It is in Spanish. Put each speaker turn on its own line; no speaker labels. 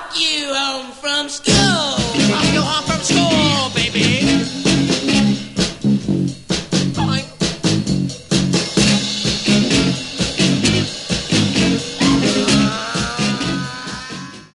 walk you home from school. Walk you home from school, baby.